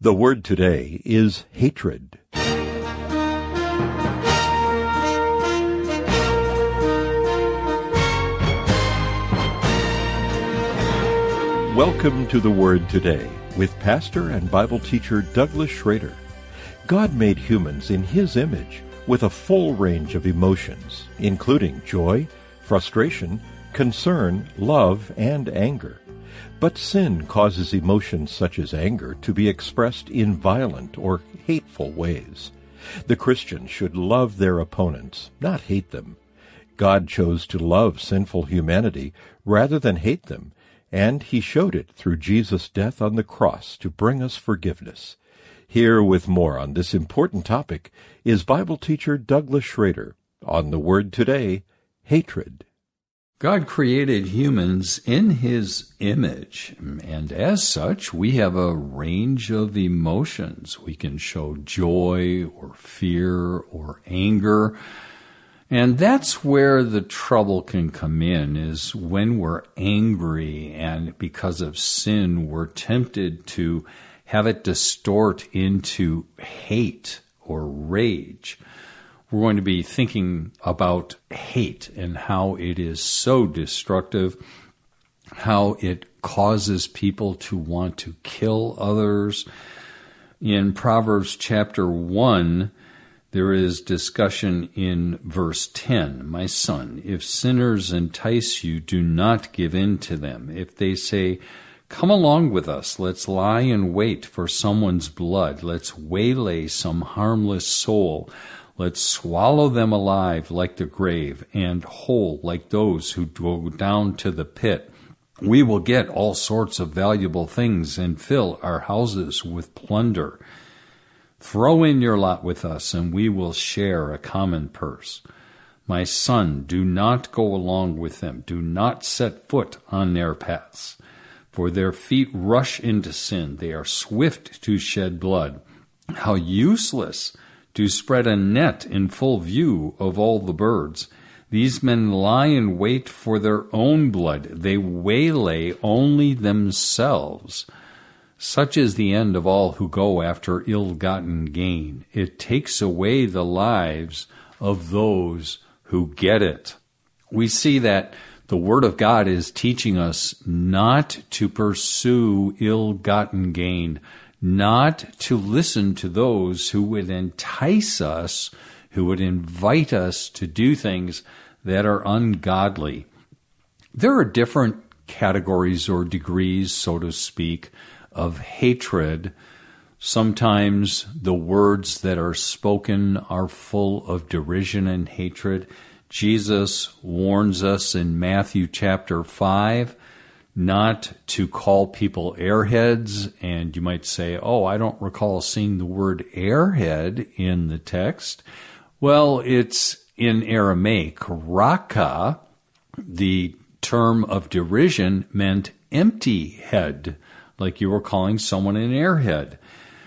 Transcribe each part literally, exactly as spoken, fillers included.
The word today is hatred. Welcome to the Word Today with pastor and Bible teacher Douglas Schrader. God made humans in His image with a full range of emotions, including joy, frustration, concern, love, and anger. But sin causes emotions such as anger to be expressed in violent or hateful ways. The Christian should love their opponents, not hate them. God chose to love sinful humanity rather than hate them, and He showed it through Jesus' death on the cross to bring us forgiveness. Here with more on this important topic is Bible teacher Douglas Schrader on the Word Today, Hatred. God created humans in His image, and as such, we have a range of emotions. We can show joy or fear or anger, and that's where the trouble can come in, is when we're angry and because of sin, we're tempted to have it distort into hate or rage. We're going to be thinking about hate and how it is so destructive, how it causes people to want to kill others. In Proverbs chapter one, there is discussion in verse ten. My son, if sinners entice you, do not give in to them. If they say, come along with us, let's lie in wait for someone's blood, let's waylay some harmless soul, let's swallow them alive like the grave and whole like those who go down to the pit. We will get all sorts of valuable things and fill our houses with plunder. Throw in your lot with us and we will share a common purse. My son, do not go along with them. Do not set foot on their paths. For their feet rush into sin. They are swift to shed blood. How useless to spread a net in full view of all the birds. These men lie in wait for their own blood. They waylay only themselves. Such is the end of all who go after ill-gotten gain. It takes away the lives of those who get it. We see that the Word of God is teaching us not to pursue ill-gotten gain, not to listen to those who would entice us, who would invite us to do things that are ungodly. There are different categories or degrees, so to speak, of hatred. Sometimes the words that are spoken are full of derision and hatred. Jesus warns us in Matthew chapter five not to call people airheads, and you might say, oh, I don't recall seeing the word airhead in the text. Well, it's in Aramaic. Raka, the term of derision, meant empty head, like you were calling someone an airhead.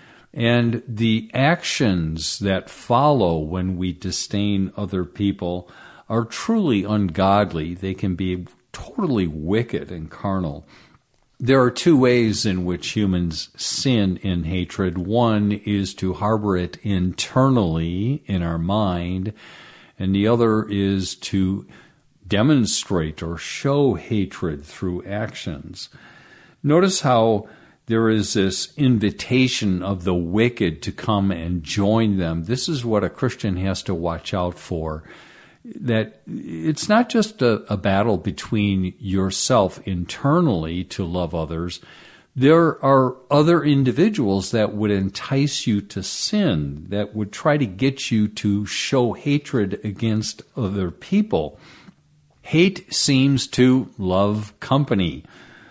And the actions that follow when we disdain other people are truly ungodly. They can be totally wicked and carnal. There are two ways in which humans sin in hatred. One is to harbor it internally in our mind, and the other is to demonstrate or show hatred through actions. Notice how there is this invitation of the wicked to come and join them. This is what a Christian has to watch out for. That it's not just a, a battle between yourself internally to love others. There are other individuals that would entice you to sin, that would try to get you to show hatred against other people. Hate seems to love company.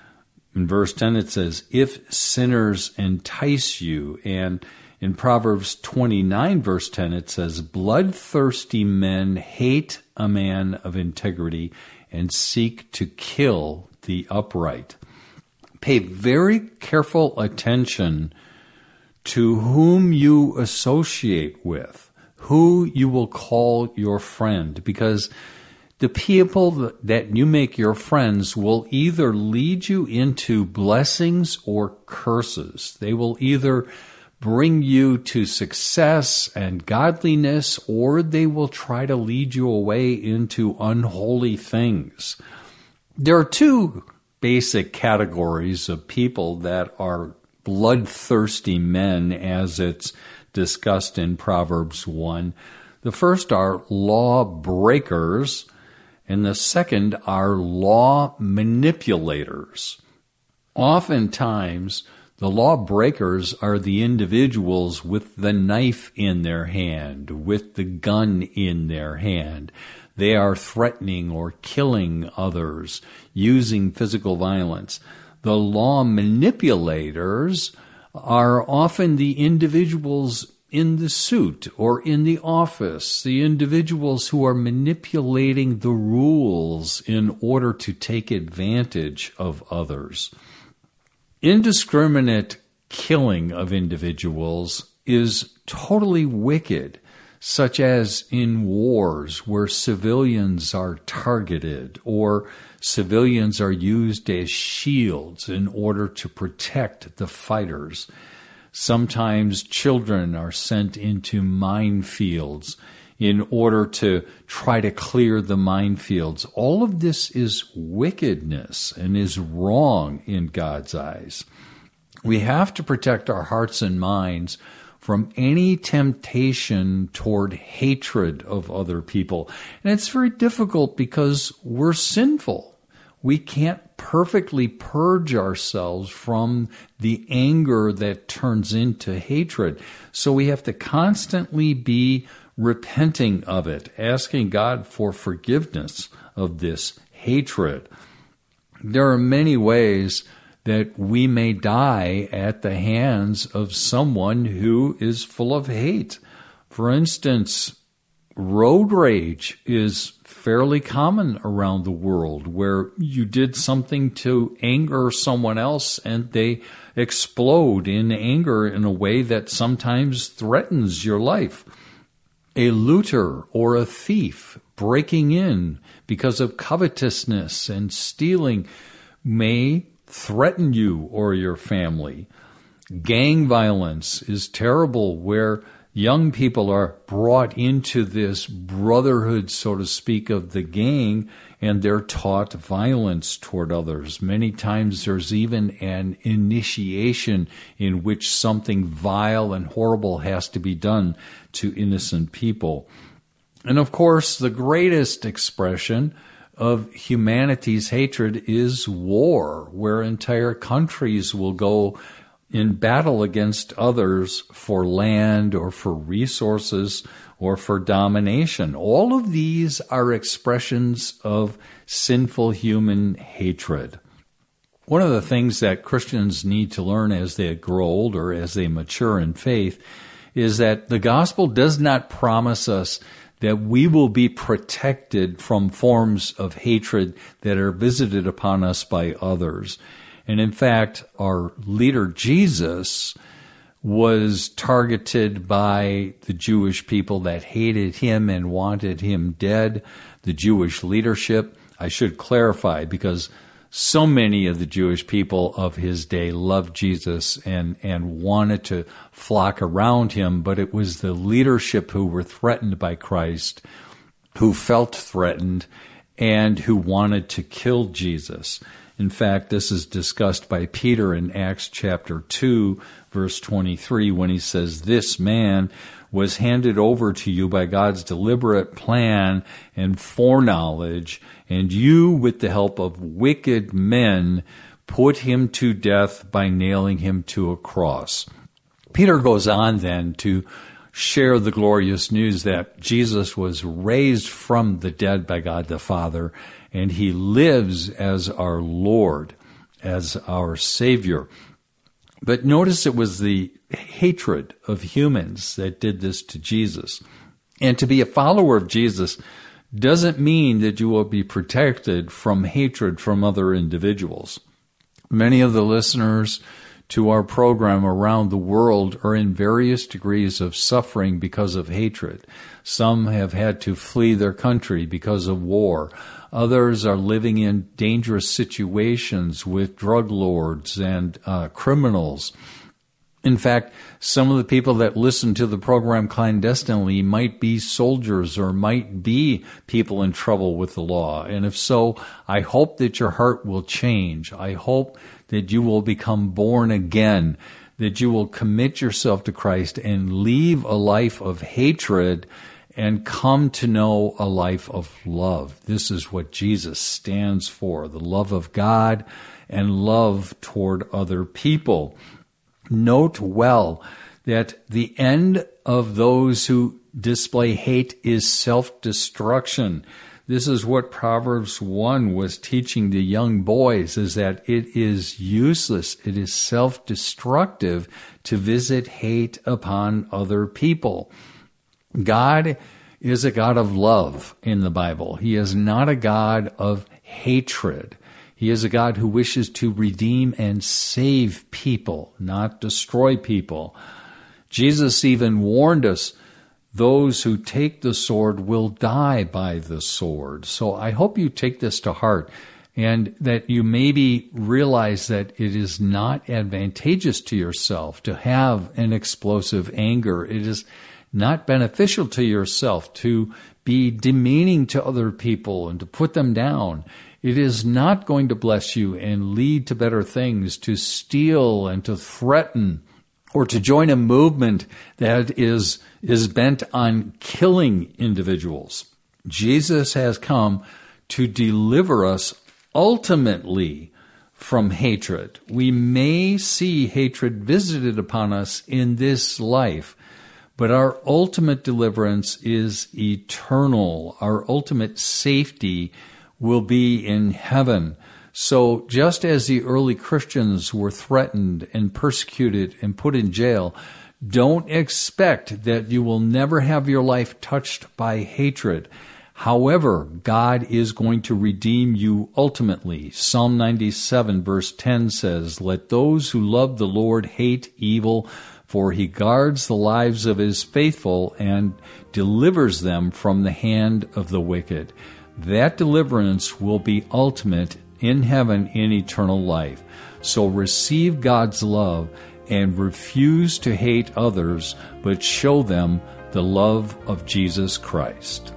In verse ten it says, if sinners entice you, and in Proverbs twenty-nine, verse ten, it says, bloodthirsty men hate a man of integrity and seek to kill the upright. Pay very careful attention to whom you associate with, who you will call your friend, because the people that you make your friends will either lead you into blessings or curses. They will either bring you to success and godliness, or they will try to lead you away into unholy things. There are two basic categories of people that are bloodthirsty men, as it's discussed in Proverbs one. The first are law breakers, and the second are law manipulators. Oftentimes, the law breakers are the individuals with the knife in their hand, with the gun in their hand. They are threatening or killing others, using physical violence. The law manipulators are often the individuals in the suit or in the office, the individuals who are manipulating the rules in order to take advantage of others. Indiscriminate killing of individuals is totally wicked, such as in wars where civilians are targeted or civilians are used as shields in order to protect the fighters. Sometimes children are sent into minefields in order to try to clear the minefields. All of this is wickedness and is wrong in God's eyes. We have to protect our hearts and minds from any temptation toward hatred of other people. And it's very difficult because we're sinful. We can't perfectly purge ourselves from the anger that turns into hatred. So we have to constantly be repenting of it, asking God for forgiveness of this hatred. There are many ways that we may die at the hands of someone who is full of hate. For instance, road rage is fairly common around the world, where you did something to anger someone else and they explode in anger in a way that sometimes threatens your life. A looter or a thief breaking in because of covetousness and stealing may threaten you or your family. Gang violence is terrible, where young people are brought into this brotherhood, so to speak, of the gang, and they're taught violence toward others. Many times there's even an initiation in which something vile and horrible has to be done to innocent people. And of course, the greatest expression of humanity's hatred is war, where entire countries will go in battle against others for land or for resources or for domination. All of these are expressions of sinful human hatred. One of the things that Christians need to learn as they grow older, as they mature in faith, is that the gospel does not promise us that we will be protected from forms of hatred that are visited upon us by others. And in fact, our leader Jesus was targeted by the Jewish people that hated him and wanted him dead, the Jewish leadership. I should clarify, because so many of the Jewish people of his day loved Jesus and, and wanted to flock around him, but it was the leadership who were threatened by Christ, who felt threatened, and who wanted to kill Jesus. In fact, this is discussed by Peter in Acts chapter two, verse twenty-three, when he says, "This man was handed over to you by God's deliberate plan and foreknowledge, and you, with the help of wicked men, put him to death by nailing him to a cross." Peter goes on then to share the glorious news that Jesus was raised from the dead by God the Father, and he lives as our Lord, as our Savior. But notice it was the hatred of humans that did this to Jesus. And to be a follower of Jesus doesn't mean that you will be protected from hatred from other individuals. Many of the listeners to our program around the world are in various degrees of suffering because of hatred. Some have had to flee their country because of war. Others are living in dangerous situations with drug lords and uh, criminals. In fact, some of the people that listen to the program clandestinely might be soldiers or might be people in trouble with the law. And if so, I hope that your heart will change. I hope that you will become born again, that you will commit yourself to Christ and leave a life of hatred and come to know a life of love. This is what Jesus stands for, the love of God and love toward other people. Note well that the end of those who display hate is self-destruction. This is what Proverbs one was teaching the young boys, is that it is useless, it is self-destructive to visit hate upon other people. God is a God of love in the Bible. He is not a God of hatred. He is a God who wishes to redeem and save people, not destroy people. Jesus even warned us, those who take the sword will die by the sword. So I hope you take this to heart and that you maybe realize that it is not advantageous to yourself to have an explosive anger. It is not beneficial to yourself to be demeaning to other people and to put them down. It is not going to bless you and lead to better things, to steal and to threaten, or to join a movement that is, is bent on killing individuals. Jesus has come to deliver us ultimately from hatred. We may see hatred visited upon us in this life, but our ultimate deliverance is eternal. Our ultimate safety will be in heaven. So just as the early Christians were threatened and persecuted and put in jail, don't expect that you will never have your life touched by hatred. However, God is going to redeem you ultimately. Psalm ninety-seven verse ten says, "Let those who love the Lord hate evil, for he guards the lives of his faithful and delivers them from the hand of the wicked." That deliverance will be ultimate in heaven in eternal life. So receive God's love and refuse to hate others, but show them the love of Jesus Christ.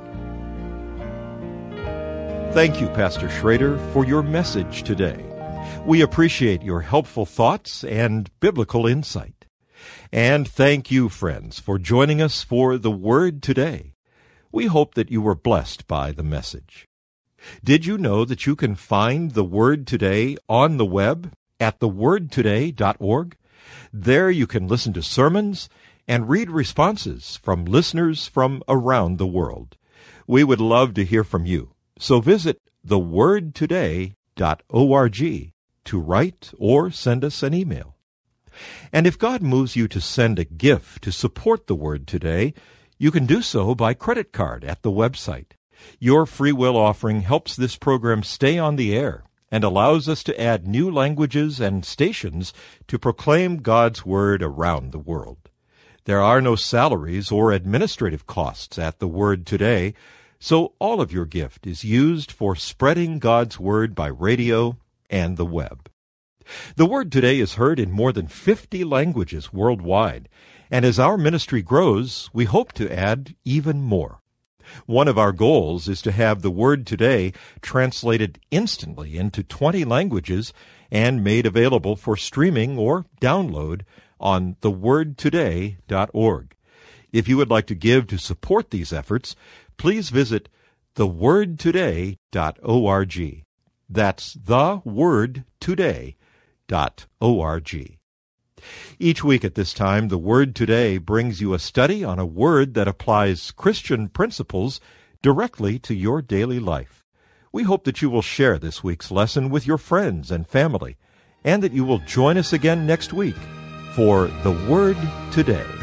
Thank you, Pastor Schrader, for your message today. We appreciate your helpful thoughts and biblical insight. And thank you, friends, for joining us for The Word Today. We hope that you were blessed by the message. Did you know that you can find The Word Today on the web at the word today dot org? There you can listen to sermons and read responses from listeners from around the world. We would love to hear from you, so visit the word today dot org to write or send us an email. And if God moves you to send a gift to support The Word Today, you can do so by credit card at the website. Your free will offering helps this program stay on the air and allows us to add new languages and stations to proclaim God's Word around the world. There are no salaries or administrative costs at The Word Today, so all of your gift is used for spreading God's Word by radio and the web. The Word Today is heard in more than fifty languages worldwide, and as our ministry grows, we hope to add even more. One of our goals is to have The Word Today translated instantly into twenty languages and made available for streaming or download on the word today dot org. If you would like to give to support these efforts, please visit the word today dot org. That's the word today dot org. Each week at this time, The Word Today brings you a study on a word that applies Christian principles directly to your daily life. We hope that you will share this week's lesson with your friends and family, and that you will join us again next week for The Word Today.